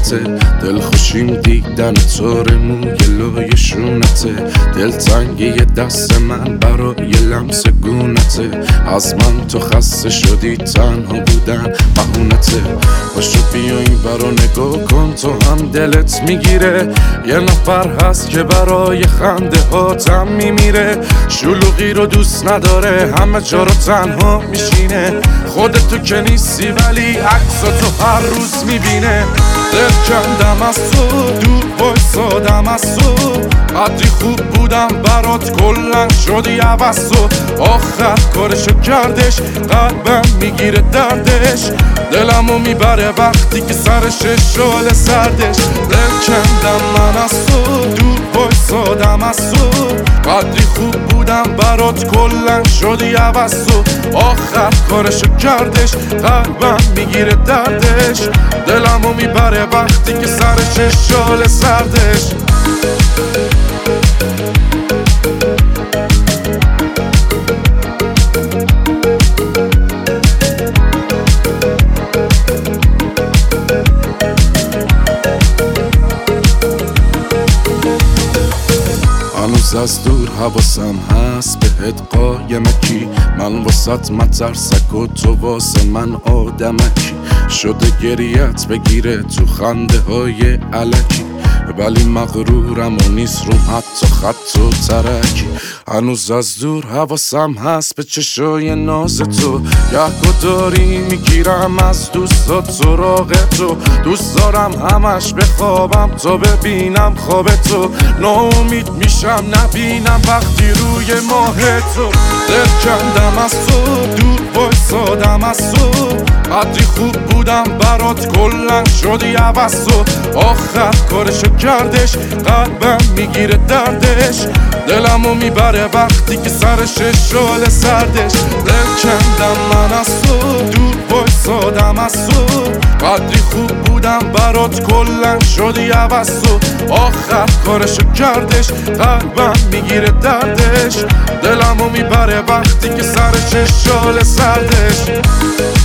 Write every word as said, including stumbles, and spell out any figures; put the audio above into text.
جونته، دل خوشیم دیدن تو موی لای شونته، دل تنگی دست من برای لمس گونته، از من تو خسته شدی تنها بودن بهونته. باشو بیا این برا نگاه کن تو هم دلت میگیره، یه نفر هست که برای خنده هاتم میمیره، شلوغی رو دوست نداره همه جا رو تنها میشینه، خودتو که نیستی ولی عکساتو هر روز میبینه. دل کندم از تو دور بایستادم از تو، قدری خوب بودم برات کلن شدی عوض تو، آخر کارشو کردش قلبم میگیره دردش، دلمو میبره وقتی که سرش شال سردش. دل کندم من از تو دور بایستادم از تو، قدری خوب بودم برات کلن شدی عوض تو، آخر کارشو کردش قلبم میگیره دردش، دلمو میبره وقتی که سرش شال سردش. هنوز از دور حواسم هست بهت قایمکی، من واسط مترسک و تو واسه من آدمکی، شده گریت بگیره تو خنده های علکی، ولی مغرورم و نیست روم حتی خط و ترکی. هنوز از دور حواسم هست به چشای ناز تو، یکو داری میگیرم از دوستات سراغ تو، دوست دارم همش بخوابم تا ببینم خواب تو، ناامید میشم نبینم وقتی روی ماه تو. دل کندم از تو دور بایستادم از تو، قدری خوب بودم برات کلن شدی عوض تو، آخر کارشو کردش قلبم میگیره دردش، دلمو میبره وقتی که سرش شال سردش. دل کندم من از تو دور بایستادم از تو، قدری خوب بودم برات کلن شدی عوض تو، آخر کارشو کردش قلبم میگیره دردش، دلمو میبره وقتی که سرش شال سردش.